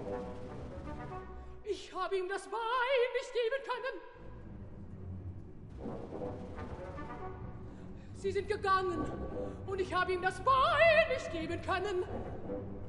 Ich habe ihm das Bein nicht geben können. Sie sind gegangen und ich habe ihm das Bein nicht geben können.